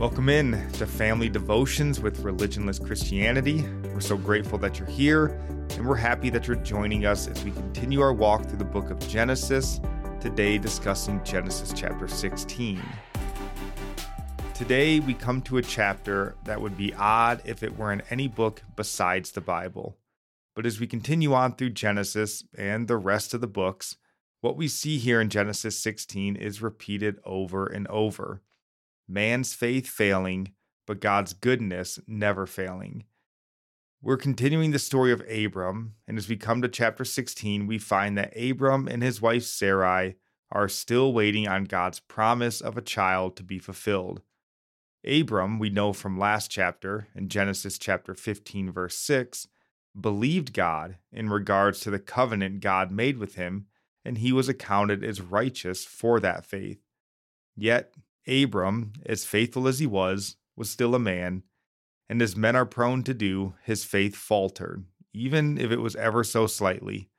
Welcome in to Family Devotions with Religionless Christianity. We're so grateful that you're here, and we're happy that you're joining us as we continue our walk through the book of Genesis, today discussing Genesis chapter 16. Today, we come to a chapter that would be odd if it were in any book besides the Bible. But as we continue on through Genesis and the rest of the books, what we see here in Genesis 16 is repeated over and over. Man's faith failing, but God's goodness never failing. We're continuing the story of Abram, and as we come to chapter 16, we find that Abram and his wife Sarai are still waiting on God's promise of a child to be fulfilled. Abram, we know from last chapter, in Genesis chapter 15, verse 6, believed God in regards to the covenant God made with him, and he was accounted as righteous for that faith. Yet, Abram, as faithful as he was still a man, and as men are prone to do, his faith faltered, even if it was ever so slightly.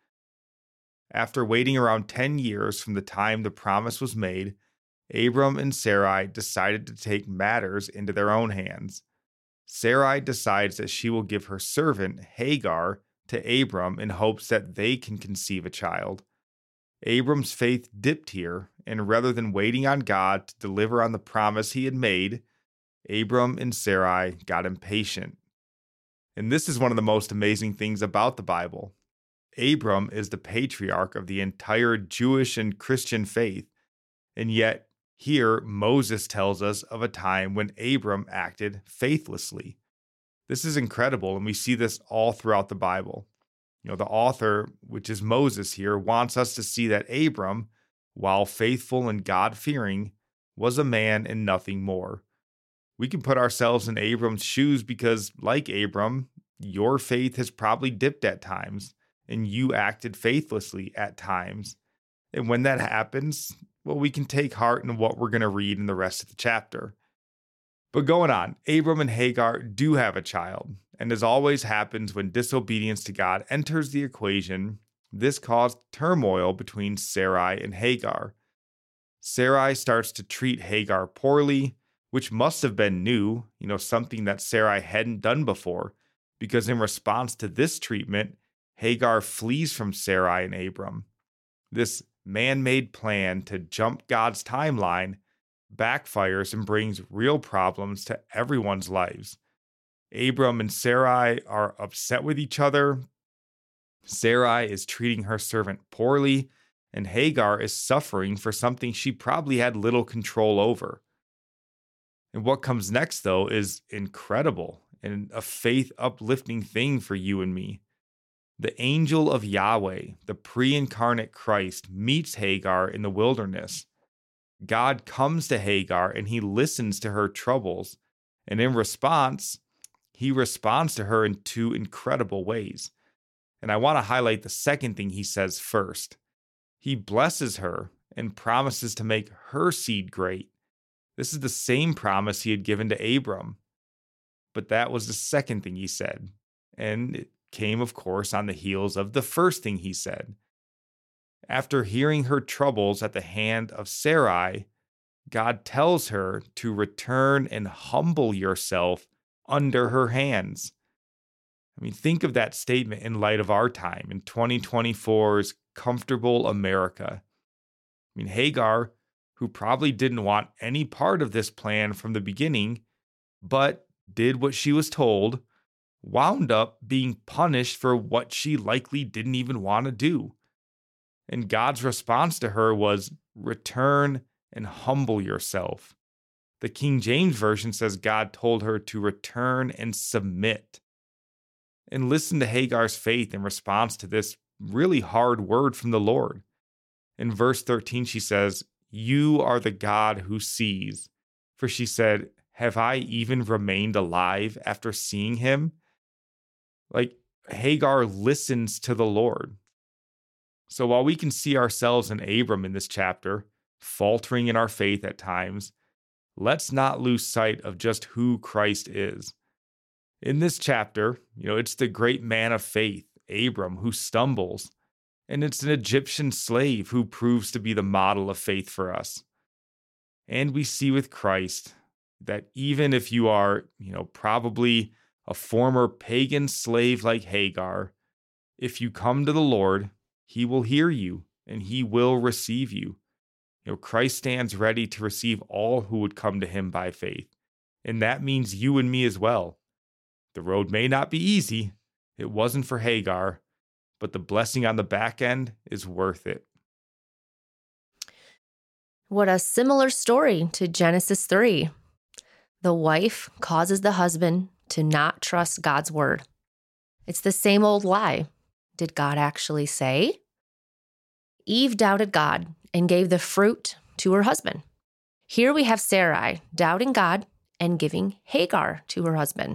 After waiting around 10 years from the time the promise was made, Abram and Sarai decided to take matters into their own hands. Sarai decides that she will give her servant, Hagar, to Abram in hopes that they can conceive a child. Abram's faith dipped here, and rather than waiting on God to deliver on the promise he had made, Abram and Sarai got impatient. And this is one of the most amazing things about the Bible. Abram is the patriarch of the entire Jewish and Christian faith, and yet here Moses tells us of a time when Abram acted faithlessly. This is incredible, and we see this all throughout the Bible. The author, which is Moses here, wants us to see that Abram, while faithful and God-fearing, was a man and nothing more. We can put ourselves in Abram's shoes because, like Abram, your faith has probably dipped at times, and you acted faithlessly at times. And when that happens, we can take heart in what we're going to read in the rest of the chapter. But going on, Abram and Hagar do have a child. And as always happens when disobedience to God enters the equation, this caused turmoil between Sarai and Hagar. Sarai starts to treat Hagar poorly, which must have been new, something that Sarai hadn't done before, because in response to this treatment, Hagar flees from Sarai and Abram. This man-made plan to jump God's timeline backfires and brings real problems to everyone's lives. Abram and Sarai are upset with each other. Sarai is treating her servant poorly, and Hagar is suffering for something she probably had little control over. And what comes next, though, is incredible and a faith-uplifting thing for you and me. The angel of Yahweh, the pre-incarnate Christ, meets Hagar in the wilderness. God comes to Hagar and he listens to her troubles, and in response, he responds to her in two incredible ways. And I want to highlight the second thing he says first. He blesses her and promises to make her seed great. This is the same promise he had given to Abram. But that was the second thing he said. And it came, of course, on the heels of the first thing he said. After hearing her troubles at the hand of Sarai, God tells her to return and humble yourself under her hands. Think of that statement in light of our time, in 2024's comfortable America. Hagar, who probably didn't want any part of this plan from the beginning, but did what she was told, wound up being punished for what she likely didn't even want to do. And God's response to her was, return and humble yourself. The King James Version says God told her to return and submit. And listen to Hagar's faith in response to this really hard word from the Lord. In verse 13, she says, "You are the God who sees." For she said, "Have I even remained alive after seeing him?" Hagar listens to the Lord. So while we can see ourselves in Abram in this chapter, faltering in our faith at times, let's not lose sight of just who Christ is. In this chapter, it's the great man of faith, Abram, who stumbles, and it's an Egyptian slave who proves to be the model of faith for us. And we see with Christ that even if you are, probably a former pagan slave like Hagar, if you come to the Lord, he will hear you and he will receive you. Christ stands ready to receive all who would come to him by faith. And that means you and me as well. The road may not be easy. It wasn't for Hagar, but the blessing on the back end is worth it. What a similar story to Genesis 3. The wife causes the husband to not trust God's word. It's the same old lie. Did God actually say? Eve doubted God and gave the fruit to her husband. Here we have Sarai doubting God and giving Hagar to her husband.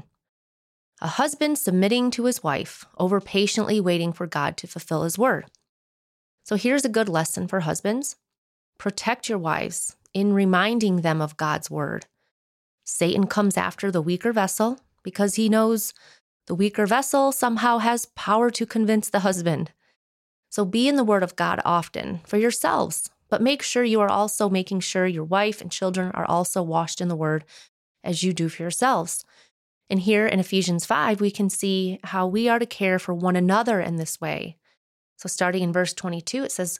A husband submitting to his wife over patiently waiting for God to fulfill his word. So here's a good lesson for husbands. Protect your wives in reminding them of God's word. Satan comes after the weaker vessel because he knows the weaker vessel somehow has power to convince the husband. So be in the word of God often for yourselves, but make sure you are also making sure your wife and children are also washed in the word as you do for yourselves. And here in Ephesians 5, we can see how we are to care for one another in this way. So starting in verse 22, it says,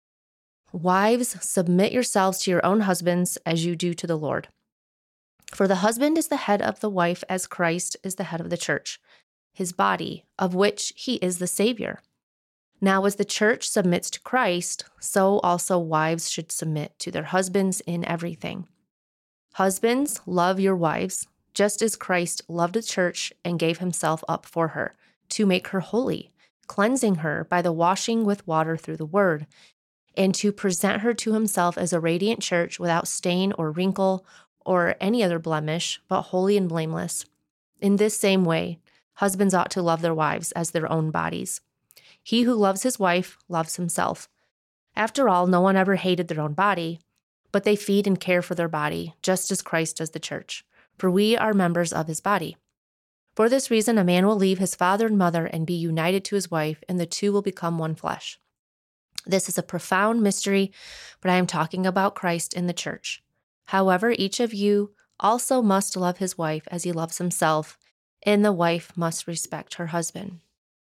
"Wives, submit yourselves to your own husbands as you do to the Lord. For the husband is the head of the wife as Christ is the head of the church, his body, of which he is the Savior. Now as the church submits to Christ, so also wives should submit to their husbands in everything. Husbands, love your wives, just as Christ loved the church and gave himself up for her, to make her holy, cleansing her by the washing with water through the word, and to present her to himself as a radiant church without stain or wrinkle or any other blemish, but holy and blameless. In this same way, husbands ought to love their wives as their own bodies. He who loves his wife loves himself. After all, no one ever hated their own body, but they feed and care for their body, just as Christ does the church. For we are members of his body. For this reason, a man will leave his father and mother and be united to his wife, and the two will become one flesh. This is a profound mystery, but I am talking about Christ in the church. However, each of you also must love his wife as he loves himself, and the wife must respect her husband."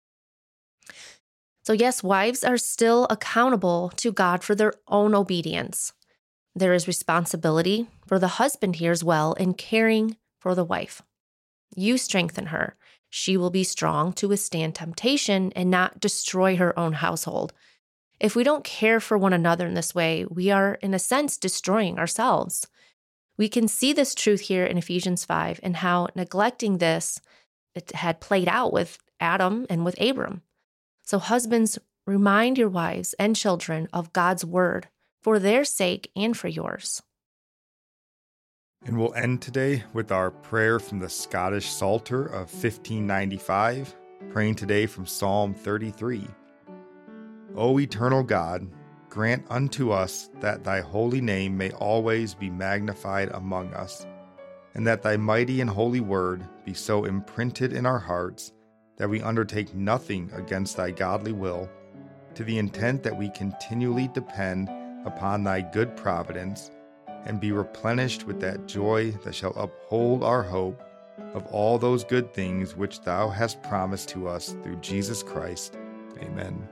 So yes, wives are still accountable to God for their own obedience. There is responsibility for the husband here as well in caring for the wife. You strengthen her. She will be strong to withstand temptation and not destroy her own household. If we don't care for one another in this way, we are, in a sense, destroying ourselves. We can see this truth here in Ephesians 5 and how neglecting this, it had played out with Adam and with Abram. So husbands, remind your wives and children of God's word for their sake and for yours. And we'll end today with our prayer from the Scottish Psalter of 1595, praying today from Psalm 33. O eternal God, grant unto us that thy holy name may always be magnified among us, and that thy mighty and holy word be so imprinted in our hearts that we undertake nothing against thy godly will, to the intent that we continually depend upon thy good providence, and be replenished with that joy that shall uphold our hope of all those good things which thou hast promised to us through Jesus Christ. Amen.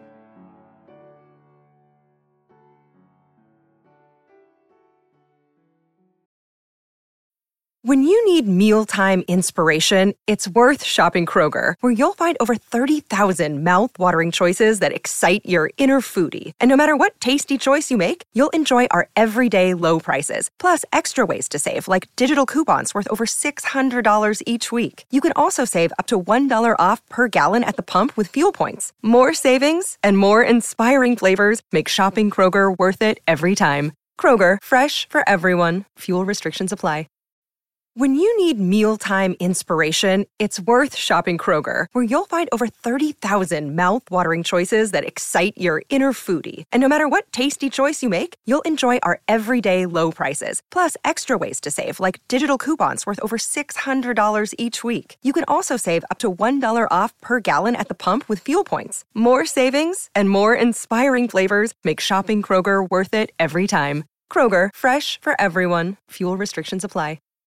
When you need mealtime inspiration, it's worth shopping Kroger, where you'll find over 30,000 mouth-watering choices that excite your inner foodie. And no matter what tasty choice you make, you'll enjoy our everyday low prices, plus extra ways to save, like digital coupons worth over $600 each week. You can also save up to $1 off per gallon at the pump with fuel points. More savings and more inspiring flavors make shopping Kroger worth it every time. Kroger, fresh for everyone. Fuel restrictions apply. When you need mealtime inspiration, it's worth shopping Kroger, where you'll find over 30,000 mouth-watering choices that excite your inner foodie. And no matter what tasty choice you make, you'll enjoy our everyday low prices, plus extra ways to save, like digital coupons worth over $600 each week. You can also save up to $1 off per gallon at the pump with fuel points. More savings and more inspiring flavors make shopping Kroger worth it every time. Kroger, fresh for everyone. Fuel restrictions apply.